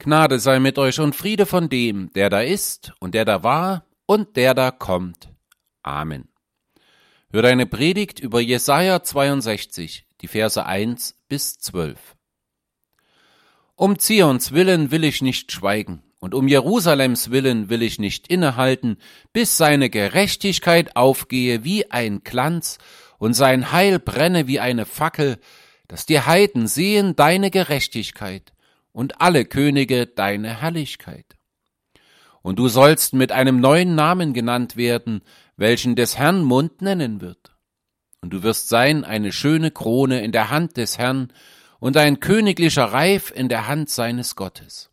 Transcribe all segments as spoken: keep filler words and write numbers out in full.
Gnade sei mit euch und Friede von dem, der da ist und der da war und der da kommt. Amen. Hört eine Predigt über Jesaja zweiundsechzig, die Verse eins bis zwölf. Um Zions willen will ich nicht schweigen, und um Jerusalems willen will ich nicht innehalten, bis seine Gerechtigkeit aufgehe wie ein Glanz und sein Heil brenne wie eine Fackel, dass die Heiden sehen deine Gerechtigkeit und alle Könige deine Herrlichkeit. Und du sollst mit einem neuen Namen genannt werden, welchen des Herrn Mund nennen wird. Und du wirst sein eine schöne Krone in der Hand des Herrn und ein königlicher Reif in der Hand seines Gottes.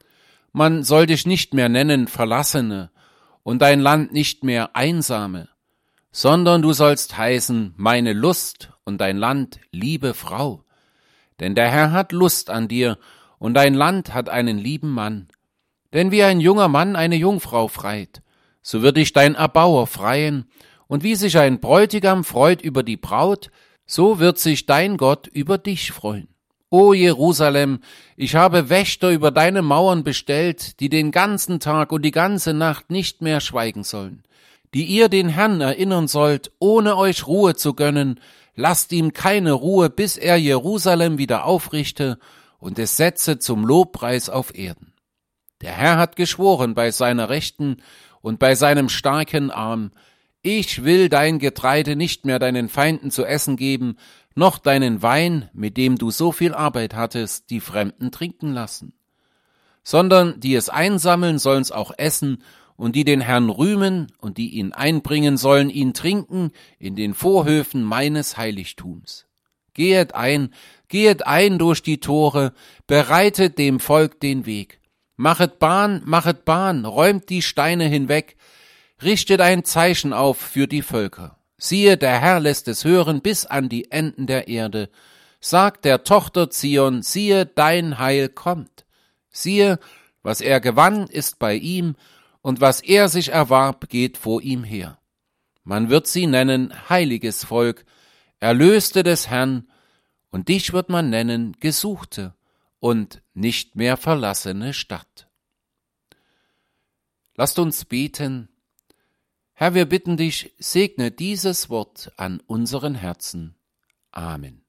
Man soll dich nicht mehr nennen Verlassene und dein Land nicht mehr Einsame, sondern du sollst heißen meine Lust und dein Land liebe Frau. Denn der Herr hat Lust an dir und dein Land hat einen lieben Mann. Denn wie ein junger Mann eine Jungfrau freit, so wird dich dein Erbauer freien, und wie sich ein Bräutigam freut über die Braut, so wird sich dein Gott über dich freuen. O Jerusalem, ich habe Wächter über deine Mauern bestellt, die den ganzen Tag und die ganze Nacht nicht mehr schweigen sollen, die ihr den Herrn erinnern sollt, ohne euch Ruhe zu gönnen. Lasst ihm keine Ruhe, bis er Jerusalem wieder aufrichte und es setze zum Lobpreis auf Erden. Der Herr hat geschworen bei seiner Rechten und bei seinem starken Arm: Ich will dein Getreide nicht mehr deinen Feinden zu essen geben, noch deinen Wein, mit dem du so viel Arbeit hattest, die Fremden trinken lassen. Sondern die es einsammeln, sollen's auch essen, und die den Herrn rühmen und die ihn einbringen, sollen ihn trinken in den Vorhöfen meines Heiligtums. Gehet ein, gehet ein durch die Tore, bereitet dem Volk den Weg. Machet Bahn, machet Bahn, räumt die Steine hinweg, richtet ein Zeichen auf für die Völker. Siehe, der Herr lässt es hören bis an die Enden der Erde. Sagt der Tochter Zion, siehe, dein Heil kommt. Siehe, was er gewann, ist bei ihm, und was er sich erwarb, geht vor ihm her. Man wird sie nennen heiliges Volk, Erlöste des Herrn, und dich wird man nennen Gesuchte und nicht mehr verlassene Stadt. Lasst uns beten. Herr, wir bitten dich, segne dieses Wort an unseren Herzen. Amen.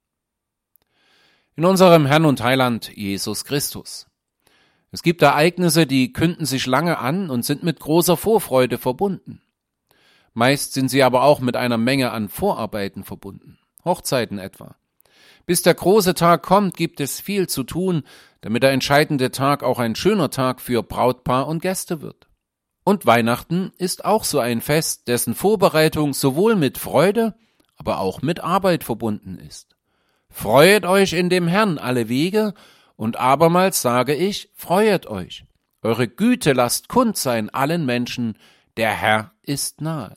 In unserem Herrn und Heiland Jesus Christus. Es gibt Ereignisse, die künden sich lange an und sind mit großer Vorfreude verbunden. Meist sind sie aber auch mit einer Menge an Vorarbeiten verbunden, Hochzeiten etwa. Bis der große Tag kommt, gibt es viel zu tun, damit der entscheidende Tag auch ein schöner Tag für Brautpaar und Gäste wird. Und Weihnachten ist auch so ein Fest, dessen Vorbereitung sowohl mit Freude, aber auch mit Arbeit verbunden ist. Freuet euch in dem Herrn alle Wege, und abermals sage ich, freuet euch. Eure Güte lasst kund sein allen Menschen, der Herr ist nahe.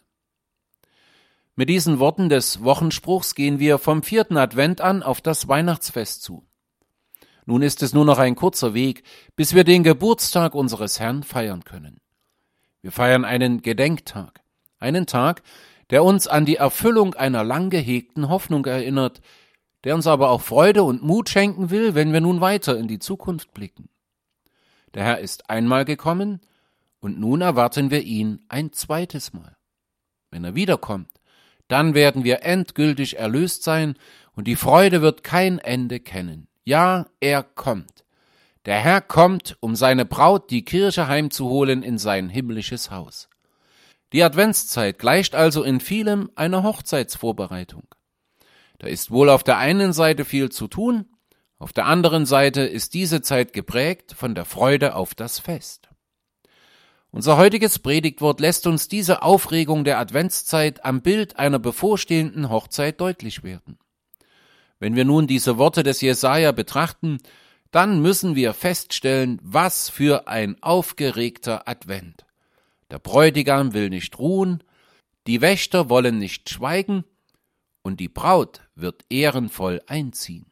Mit diesen Worten des Wochenspruchs gehen wir vom vierten Advent an auf das Weihnachtsfest zu. Nun ist es nur noch ein kurzer Weg, bis wir den Geburtstag unseres Herrn feiern können. Wir feiern einen Gedenktag, einen Tag, der uns an die Erfüllung einer lang gehegten Hoffnung erinnert, der uns aber auch Freude und Mut schenken will, wenn wir nun weiter in die Zukunft blicken. Der Herr ist einmal gekommen, und nun erwarten wir ihn ein zweites Mal. Wenn er wiederkommt, dann werden wir endgültig erlöst sein, und die Freude wird kein Ende kennen. Ja, er kommt. Der Herr kommt, um seine Braut, die Kirche, heimzuholen in sein himmlisches Haus. Die Adventszeit gleicht also in vielem einer Hochzeitsvorbereitung. Da ist wohl auf der einen Seite viel zu tun, auf der anderen Seite ist diese Zeit geprägt von der Freude auf das Fest. Unser heutiges Predigtwort lässt uns diese Aufregung der Adventszeit am Bild einer bevorstehenden Hochzeit deutlich werden. Wenn wir nun diese Worte des Jesaja betrachten, dann müssen wir feststellen, was für ein aufgeregter Advent. Der Bräutigam will nicht ruhen, die Wächter wollen nicht schweigen, und die Braut wird ehrenvoll einziehen.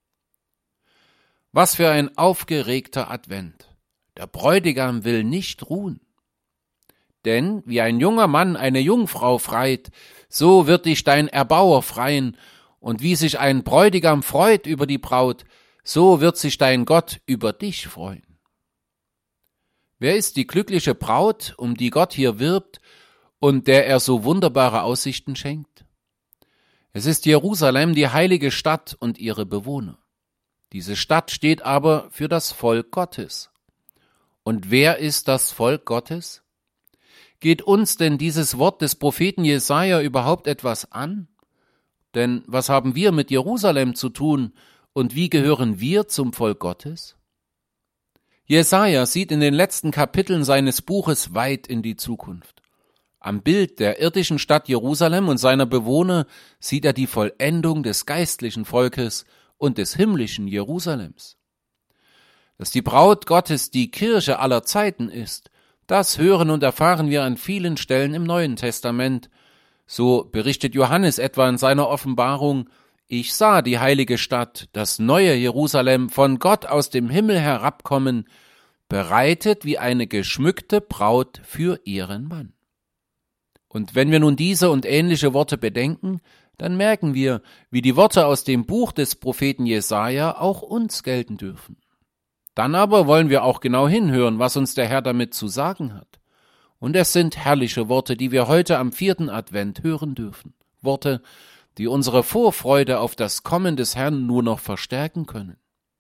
Was für ein aufgeregter Advent. Der Bräutigam will nicht ruhen. Denn wie ein junger Mann eine Jungfrau freit, so wird dich dein Erbauer freien, und wie sich ein Bräutigam freut über die Braut, so wird sich dein Gott über dich freuen. Wer ist die glückliche Braut, um die Gott hier wirbt und der er so wunderbare Aussichten schenkt? Es ist Jerusalem, die heilige Stadt und ihre Bewohner. Diese Stadt steht aber für das Volk Gottes. Und wer ist das Volk Gottes? Geht uns denn dieses Wort des Propheten Jesaja überhaupt etwas an? Denn was haben wir mit Jerusalem zu tun und wie gehören wir zum Volk Gottes? Jesaja sieht in den letzten Kapiteln seines Buches weit in die Zukunft. Am Bild der irdischen Stadt Jerusalem und seiner Bewohner sieht er die Vollendung des geistlichen Volkes und des himmlischen Jerusalems. Dass die Braut Gottes die Kirche aller Zeiten ist, das hören und erfahren wir an vielen Stellen im Neuen Testament. So berichtet Johannes etwa in seiner Offenbarung: Ich sah die heilige Stadt, das neue Jerusalem, von Gott aus dem Himmel herabkommen, bereitet wie eine geschmückte Braut für ihren Mann. Und wenn wir nun diese und ähnliche Worte bedenken, dann merken wir, wie die Worte aus dem Buch des Propheten Jesaja auch uns gelten dürfen. Dann aber wollen wir auch genau hinhören, was uns der Herr damit zu sagen hat. Und es sind herrliche Worte, die wir heute am vierten Advent hören dürfen. Worte, die unsere Vorfreude auf das Kommen des Herrn nur noch verstärken können.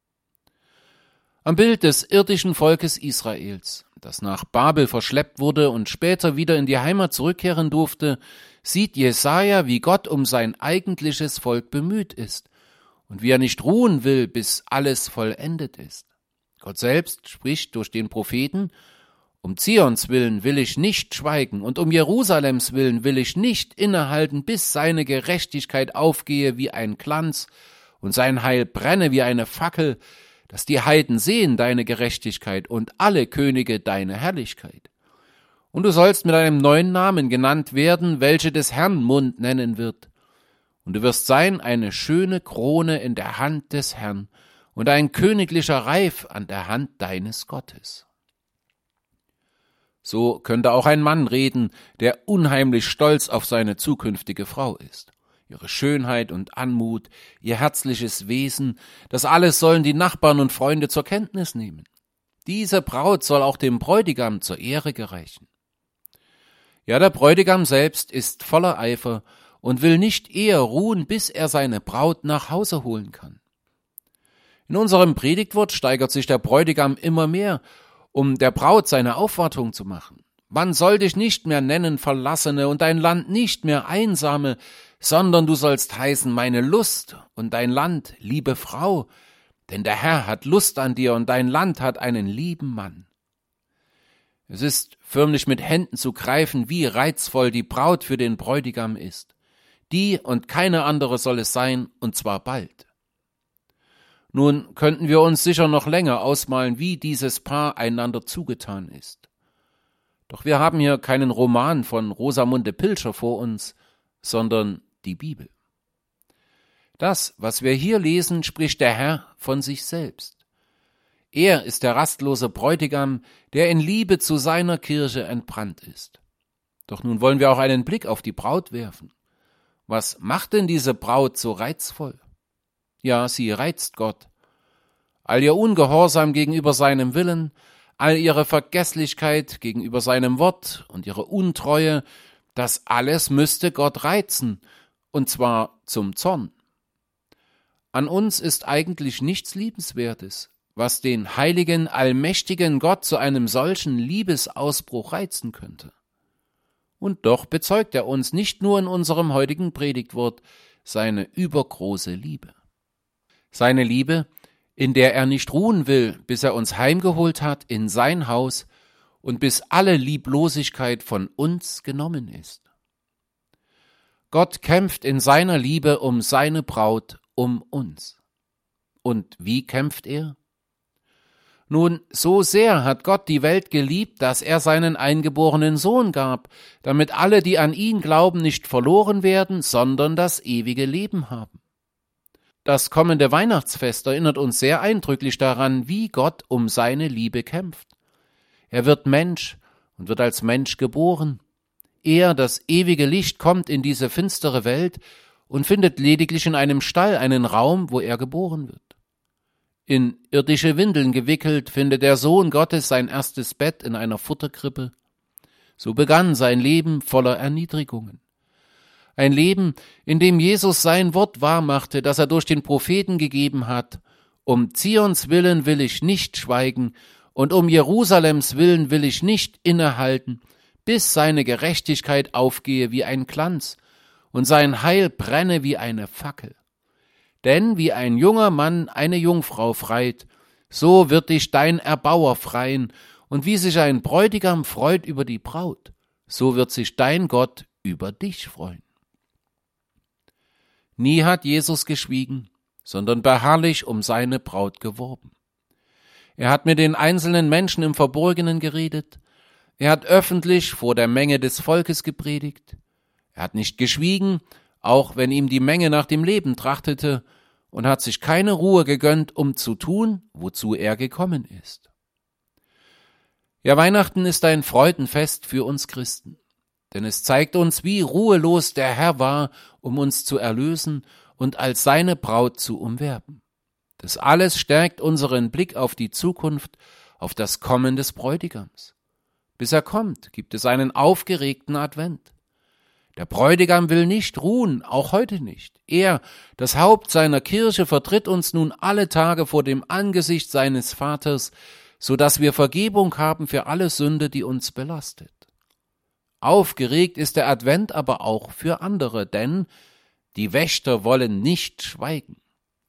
Am Bild des irdischen Volkes Israels, das nach Babel verschleppt wurde und später wieder in die Heimat zurückkehren durfte, sieht Jesaja, wie Gott um sein eigentliches Volk bemüht ist und wie er nicht ruhen will, bis alles vollendet ist. Gott selbst spricht durch den Propheten: Um Zions willen will ich nicht schweigen und um Jerusalems willen will ich nicht innehalten, bis seine Gerechtigkeit aufgehe wie ein Glanz und sein Heil brenne wie eine Fackel, dass die Heiden sehen deine Gerechtigkeit und alle Könige deine Herrlichkeit. Und du sollst mit einem neuen Namen genannt werden, welche des Herrn Mund nennen wird. Und du wirst sein eine schöne Krone in der Hand des Herrn und ein königlicher Reif an der Hand deines Gottes. So könnte auch ein Mann reden, der unheimlich stolz auf seine zukünftige Frau ist. Ihre Schönheit und Anmut, ihr herzliches Wesen, das alles sollen die Nachbarn und Freunde zur Kenntnis nehmen. Diese Braut soll auch dem Bräutigam zur Ehre gereichen. Ja, der Bräutigam selbst ist voller Eifer und will nicht eher ruhen, bis er seine Braut nach Hause holen kann. In unserem Predigtwort steigert sich der Bräutigam immer mehr, um der Braut seine Aufwartung zu machen. Man soll dich nicht mehr nennen Verlassene und dein Land nicht mehr Einsame, sondern du sollst heißen meine Lust und dein Land liebe Frau, denn der Herr hat Lust an dir und dein Land hat einen lieben Mann. Es ist förmlich mit Händen zu greifen, wie reizvoll die Braut für den Bräutigam ist. Die und keine andere soll es sein, und zwar bald. Nun könnten wir uns sicher noch länger ausmalen, wie dieses Paar einander zugetan ist. Doch wir haben hier keinen Roman von Rosamunde Pilcher vor uns, sondern die Bibel. Das, was wir hier lesen, spricht der Herr von sich selbst. Er ist der rastlose Bräutigam, der in Liebe zu seiner Kirche entbrannt ist. Doch nun wollen wir auch einen Blick auf die Braut werfen. Was macht denn diese Braut so reizvoll? Ja, sie reizt Gott. All ihr Ungehorsam gegenüber seinem Willen, all ihre Vergesslichkeit gegenüber seinem Wort und ihre Untreue, das alles müsste Gott reizen, und zwar zum Zorn. An uns ist eigentlich nichts Liebenswertes, was den heiligen, allmächtigen Gott zu einem solchen Liebesausbruch reizen könnte. Und doch bezeugt er uns nicht nur in unserem heutigen Predigtwort seine übergroße Liebe. Seine Liebe, in der er nicht ruhen will, bis er uns heimgeholt hat in sein Haus und bis alle Lieblosigkeit von uns genommen ist. Gott kämpft in seiner Liebe um seine Braut, um uns. Und wie kämpft er? Nun, so sehr hat Gott die Welt geliebt, dass er seinen eingeborenen Sohn gab, damit alle, die an ihn glauben, nicht verloren werden, sondern das ewige Leben haben. Das kommende Weihnachtsfest erinnert uns sehr eindrücklich daran, wie Gott um seine Liebe kämpft. Er wird Mensch und wird als Mensch geboren. Er, das ewige Licht, kommt in diese finstere Welt und findet lediglich in einem Stall einen Raum, wo er geboren wird. In irdische Windeln gewickelt, findet der Sohn Gottes sein erstes Bett in einer Futterkrippe. So begann sein Leben voller Erniedrigungen. Ein Leben, in dem Jesus sein Wort wahrmachte, das er durch den Propheten gegeben hat. Um Zions willen will ich nicht schweigen und um Jerusalems willen will ich nicht innehalten, bis seine Gerechtigkeit aufgehe wie ein Glanz und sein Heil brenne wie eine Fackel. Denn wie ein junger Mann eine Jungfrau freit, so wird dich dein Erbauer freien, und wie sich ein Bräutigam freut über die Braut, so wird sich dein Gott über dich freuen. Nie hat Jesus geschwiegen, sondern beharrlich um seine Braut geworben. Er hat mit den einzelnen Menschen im Verborgenen geredet, er hat öffentlich vor der Menge des Volkes gepredigt, er hat nicht geschwiegen, auch wenn ihm die Menge nach dem Leben trachtete, und hat sich keine Ruhe gegönnt, um zu tun, wozu er gekommen ist. Ja, Weihnachten ist ein Freudenfest für uns Christen, denn es zeigt uns, wie ruhelos der Herr war, um uns zu erlösen und als seine Braut zu umwerben. Das alles stärkt unseren Blick auf die Zukunft, auf das Kommen des Bräutigams. Bis er kommt, gibt es einen aufgeregten Advent. Der Bräutigam will nicht ruhen, auch heute nicht. Er, das Haupt seiner Kirche, vertritt uns nun alle Tage vor dem Angesicht seines Vaters, so dass wir Vergebung haben für alle Sünde, die uns belastet. Aufgeregt ist der Advent aber auch für andere, denn die Wächter wollen nicht schweigen.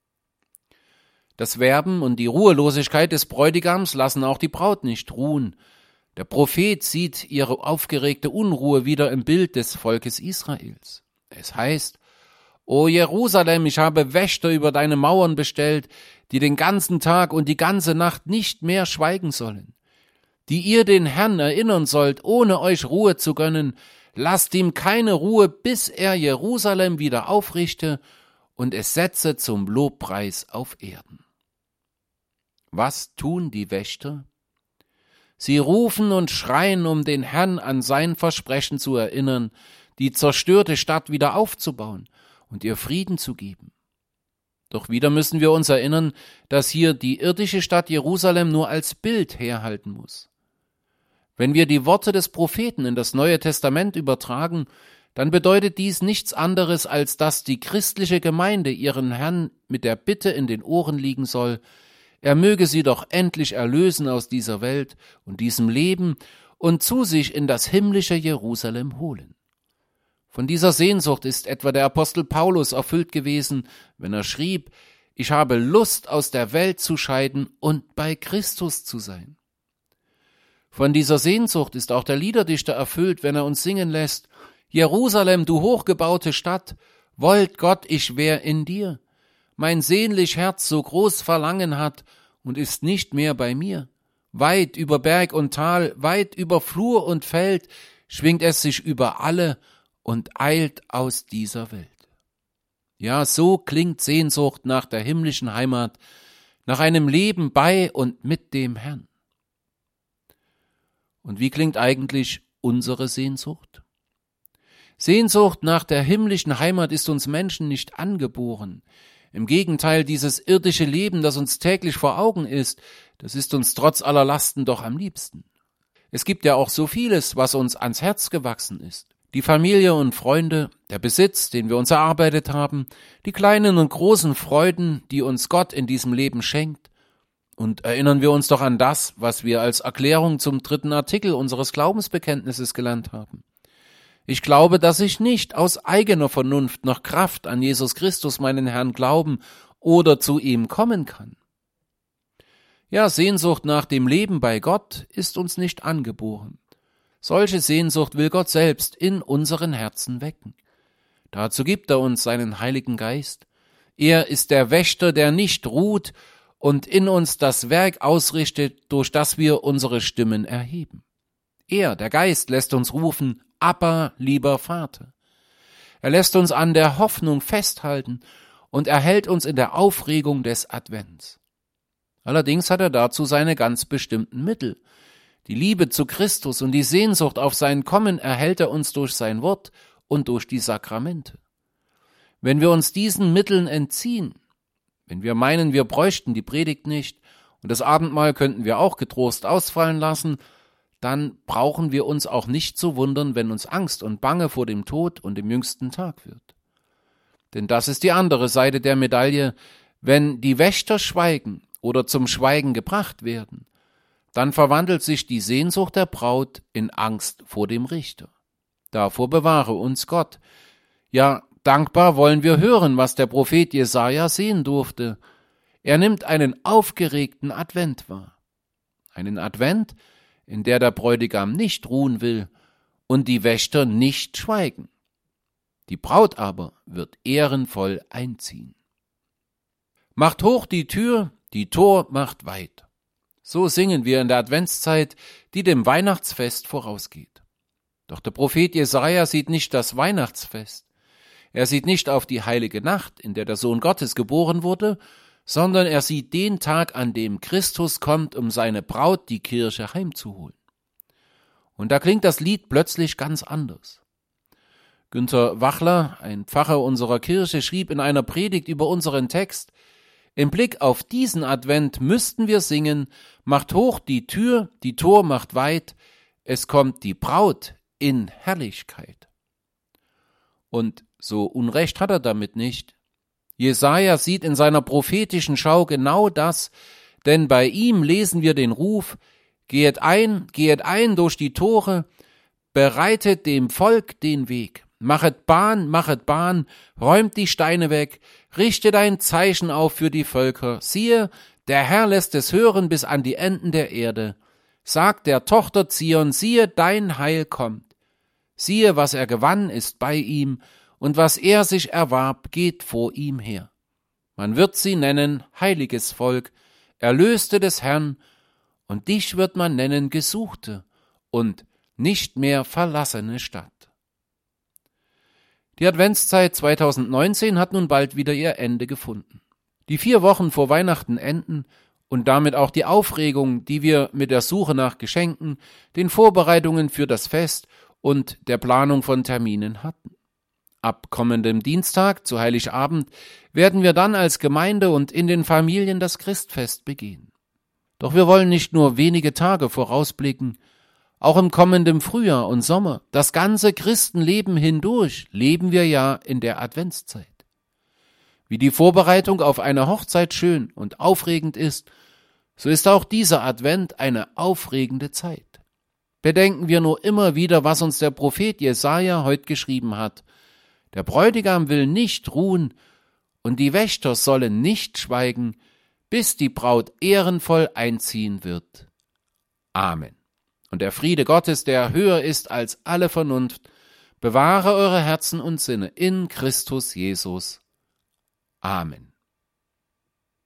Das Werben und die Ruhelosigkeit des Bräutigams lassen auch die Braut nicht ruhen. Der Prophet sieht ihre aufgeregte Unruhe wieder im Bild des Volkes Israels. Es heißt: O Jerusalem, ich habe Wächter über deine Mauern bestellt, die den ganzen Tag und die ganze Nacht nicht mehr schweigen sollen. Die ihr den Herrn erinnern sollt, ohne euch Ruhe zu gönnen, lasst ihm keine Ruhe, bis er Jerusalem wieder aufrichte und es setze zum Lobpreis auf Erden. Was tun die Wächter? Sie rufen und schreien, um den Herrn an sein Versprechen zu erinnern, die zerstörte Stadt wieder aufzubauen und ihr Frieden zu geben. Doch wieder müssen wir uns erinnern, dass hier die irdische Stadt Jerusalem nur als Bild herhalten muss. Wenn wir die Worte des Propheten in das Neue Testament übertragen, dann bedeutet dies nichts anderes, als dass die christliche Gemeinde ihren Herrn mit der Bitte in den Ohren liegen soll, er möge sie doch endlich erlösen aus dieser Welt und diesem Leben und zu sich in das himmlische Jerusalem holen. Von dieser Sehnsucht ist etwa der Apostel Paulus erfüllt gewesen, wenn er schrieb: Ich habe Lust, aus der Welt zu scheiden und bei Christus zu sein. Von dieser Sehnsucht ist auch der Liederdichter erfüllt, wenn er uns singen lässt: Jerusalem, du hochgebaute Stadt, wollt Gott, ich wär in dir. Mein sehnlich Herz so groß Verlangen hat und ist nicht mehr bei mir. Weit über Berg und Tal, weit über Flur und Feld, schwingt es sich über alle und eilt aus dieser Welt. Ja, so klingt Sehnsucht nach der himmlischen Heimat, nach einem Leben bei und mit dem Herrn. Und wie klingt eigentlich unsere Sehnsucht? Sehnsucht nach der himmlischen Heimat ist uns Menschen nicht angeboren. Im Gegenteil, dieses irdische Leben, das uns täglich vor Augen ist, das ist uns trotz aller Lasten doch am liebsten. Es gibt ja auch so vieles, was uns ans Herz gewachsen ist. Die Familie und Freunde, der Besitz, den wir uns erarbeitet haben, die kleinen und großen Freuden, die uns Gott in diesem Leben schenkt. Und erinnern wir uns doch an das, was wir als Erklärung zum dritten Artikel unseres Glaubensbekenntnisses gelernt haben. Ich glaube, dass ich nicht aus eigener Vernunft noch Kraft an Jesus Christus, meinen Herrn, glauben oder zu ihm kommen kann. Ja, Sehnsucht nach dem Leben bei Gott ist uns nicht angeboren. Solche Sehnsucht will Gott selbst in unseren Herzen wecken. Dazu gibt er uns seinen Heiligen Geist. Er ist der Wächter, der nicht ruht und in uns das Werk ausrichtet, durch das wir unsere Stimmen erheben. Er, der Geist, lässt uns rufen: Abba, lieber Vater. Er lässt uns an der Hoffnung festhalten und erhält uns in der Aufregung des Advents. Allerdings hat er dazu seine ganz bestimmten Mittel. Die Liebe zu Christus und die Sehnsucht auf sein Kommen erhält er uns durch sein Wort und durch die Sakramente. Wenn wir uns diesen Mitteln entziehen, Wenn wir meinen, wir bräuchten die Predigt nicht und das Abendmahl könnten wir auch getrost ausfallen lassen, dann brauchen wir uns auch nicht zu wundern, wenn uns Angst und Bange vor dem Tod und dem jüngsten Tag wird. Denn das ist die andere Seite der Medaille. Wenn die Wächter schweigen oder zum Schweigen gebracht werden, dann verwandelt sich die Sehnsucht der Braut in Angst vor dem Richter. Davor bewahre uns Gott. Ja, dankbar wollen wir hören, was der Prophet Jesaja sehen durfte. Er nimmt einen aufgeregten Advent wahr. Einen Advent, in der der Bräutigam nicht ruhen will und die Wächter nicht schweigen. Die Braut aber wird ehrenvoll einziehen. Macht hoch die Tür, die Tor macht weit. So singen wir in der Adventszeit, die dem Weihnachtsfest vorausgeht. Doch der Prophet Jesaja sieht nicht das Weihnachtsfest. Er sieht nicht auf die heilige Nacht, in der der Sohn Gottes geboren wurde, sondern er sieht den Tag, an dem Christus kommt, um seine Braut, die Kirche, heimzuholen. Und da klingt das Lied plötzlich ganz anders. Günter Wachler, ein Pfarrer unserer Kirche, schrieb in einer Predigt über unseren Text: Im Blick auf diesen Advent müssten wir singen: Macht hoch die Tür, die Tor macht weit, es kommt die Braut in Herrlichkeit. Und so Unrecht hat er damit nicht. Jesaja sieht in seiner prophetischen Schau genau das, denn bei ihm lesen wir den Ruf: Gehet ein, gehet ein durch die Tore, bereitet dem Volk den Weg. Machet Bahn, machet Bahn, räumt die Steine weg, richtet ein Zeichen auf für die Völker. Siehe, der Herr lässt es hören bis an die Enden der Erde. Sagt der Tochter Zion, siehe, dein Heil kommt. Siehe, was er gewann, ist bei ihm, und was er sich erwarb, geht vor ihm her. Man wird sie nennen heiliges Volk, Erlöste des Herrn, und dich wird man nennen Gesuchte und nicht mehr verlassene Stadt. Die Adventszeit zweitausendneunzehn hat nun bald wieder ihr Ende gefunden. Die vier Wochen vor Weihnachten enden und damit auch die Aufregung, die wir mit der Suche nach Geschenken, den Vorbereitungen für das Fest und der Planung von Terminen hatten. Ab kommendem Dienstag zu Heiligabend werden wir dann als Gemeinde und in den Familien das Christfest begehen. Doch wir wollen nicht nur wenige Tage vorausblicken, auch im kommenden Frühjahr und Sommer, das ganze Christenleben hindurch, leben wir ja in der Adventszeit. Wie die Vorbereitung auf eine Hochzeit schön und aufregend ist, so ist auch dieser Advent eine aufregende Zeit. Bedenken wir nur immer wieder, was uns der Prophet Jesaja heute geschrieben hat. Der Bräutigam will nicht ruhen und die Wächter sollen nicht schweigen, bis die Braut ehrenvoll einziehen wird. Amen. Und der Friede Gottes, der höher ist als alle Vernunft, bewahre eure Herzen und Sinne in Christus Jesus. Amen.